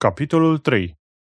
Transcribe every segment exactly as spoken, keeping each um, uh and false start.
Capitolul trei.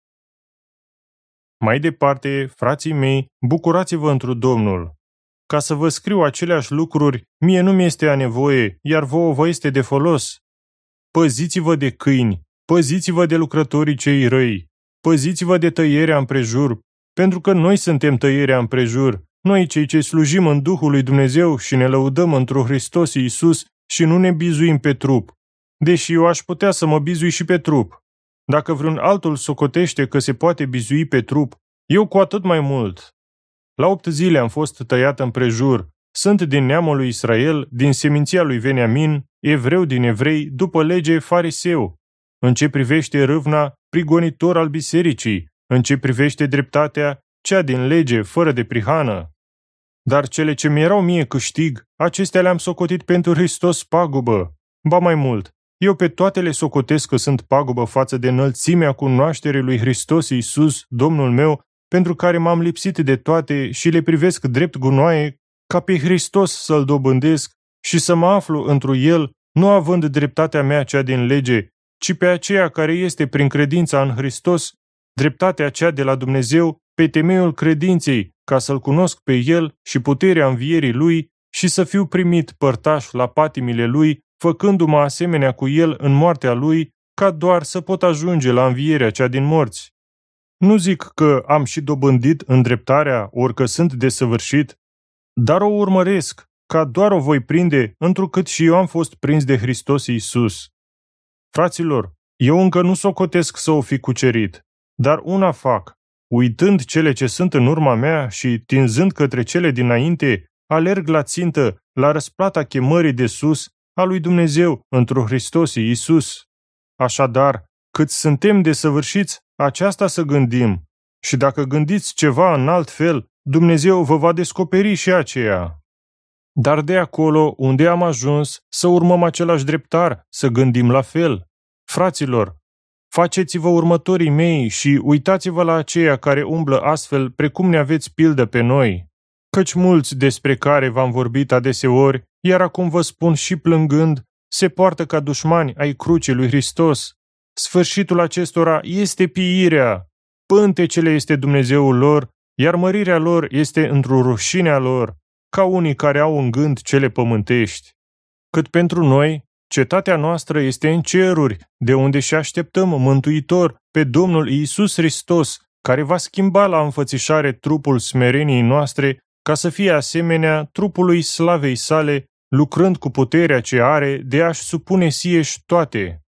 Mai departe, frații mei, bucurați-vă întru Domnul. Ca să vă scriu aceleași lucruri, mie nu mi-este a nevoie, iar vouă vă este de folos. Păziți-vă de câini, păziți-vă de lucrătorii cei răi, păziți-vă de tăierea împrejur, pentru că noi suntem tăierea împrejur, noi cei ce slujim în Duhul lui Dumnezeu și ne lăudăm întru Hristos Iisus și nu ne bizuim pe trup. Deși eu aș putea să mă bizui și pe trup. Dacă vreun altul socotește că se poate bizui pe trup, eu cu atât mai mult. La opt zile am fost tăiat împrejur, sunt din neamul lui Israel, din seminția lui Veniamin, evreu din evrei, după lege fariseu. În ce privește râvna, prigonitor al bisericii, în ce privește dreptatea, cea din lege, fără de prihană. Dar cele ce mi erau mie câștig, acestea le-am socotit pentru Hristos pagubă. Ba mai mult, eu pe toate le socotesc că sunt pagubă față de înălțimea cunoașterii lui Hristos Iisus, Domnul meu, pentru care m-am lipsit de toate și le privesc drept gunoaie, ca pe Hristos să-L dobândesc și să mă aflu întru El, nu având dreptatea mea cea din lege, ci pe aceea care este prin credința în Hristos, dreptatea cea de la Dumnezeu, pe temeiul credinței, ca să-L cunosc pe El și puterea învierii Lui și să fiu primit părtaș la patimile Lui, făcându-mă asemenea cu El în moartea Lui, ca doar să pot ajunge la învierea cea din morți. Nu zic că am și dobândit îndreptarea, ori că sunt desăvârșit, dar o urmăresc, ca doar o voi prinde, întrucât și eu am fost prins de Hristos Iisus. Fraților, eu încă nu socotesc să o fi cucerit, dar una fac, uitând cele ce sunt în urma mea și tinzând către cele dinainte, alerg la țintă, la răsplata chemării de sus, a lui Dumnezeu întru Hristos Iisus. Așadar, cât suntem desăvârșiți, aceasta să gândim. Și dacă gândiți ceva în alt fel, Dumnezeu vă va descoperi și aceea. Dar de acolo unde am ajuns, să urmăm același dreptar, să gândim la fel. Fraților, faceți-vă următorii mei și uitați-vă la aceia care umblă astfel precum ne aveți pildă pe noi. Căci mulți despre care v-am vorbit adeseori, iar acum vă spun și plângând, se poartă ca dușmani ai crucii lui Hristos. Sfârșitul acestora este piirea, pântecele este Dumnezeul lor, iar mărirea lor este într-o rușinea lor, ca unii care au în gând cele pământești. Cât pentru noi, cetatea noastră este în ceruri, de unde și așteptăm mântuitor pe Domnul Iisus Hristos, care va schimba la înfățișare trupul smereniei noastre, ca să fie asemenea trupului slavei sale, lucrând cu puterea ce are de a-și supune sieși toate.